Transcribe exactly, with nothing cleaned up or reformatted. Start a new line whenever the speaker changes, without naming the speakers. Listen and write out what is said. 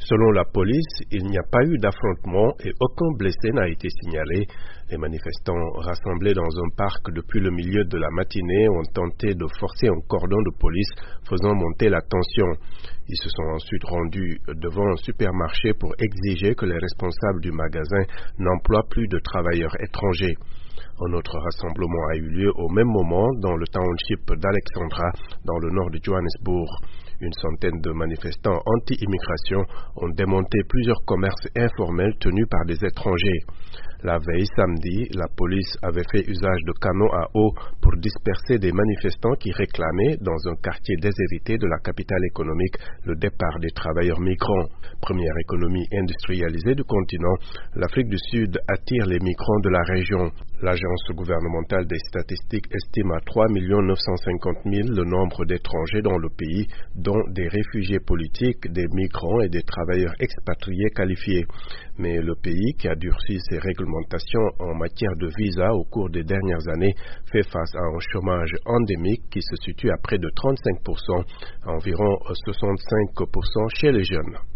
Selon la police, il n'y a pas eu d'affrontement et aucun blessé n'a été signalé. Les manifestants rassemblés dans un parc depuis le milieu de la matinée ont tenté de forcer un cordon de police, faisant monter la tension. Ils se sont ensuite rendus devant un supermarché pour exiger que les responsables du magasin n'emploient plus de travailleurs étrangers. Un autre rassemblement a eu lieu au même moment dans le township d'Alexandra, dans le nord de Johannesburg. Une centaine de manifestants anti-immigration ont démonté plusieurs commerces informels tenus par des étrangers. La veille samedi, la police avait fait usage de canons à eau pour disperser des manifestants qui réclamaient, dans un quartier déshérité de la capitale économique, le départ des travailleurs migrants. Première économie industrialisée du continent, l'Afrique du Sud attire les migrants de la région. L'agence gouvernementale des statistiques estime à trois millions neuf cent cinquante mille le nombre d'étrangers dans le pays, dont des réfugiés politiques, des migrants et des travailleurs expatriés qualifiés. Mais le pays, qui a durci ses réglementations en matière de visa au cours des dernières années, fait face à un chômage endémique qui se situe à près de trente-cinq pour cent, environ soixante-cinq pour cent chez les jeunes.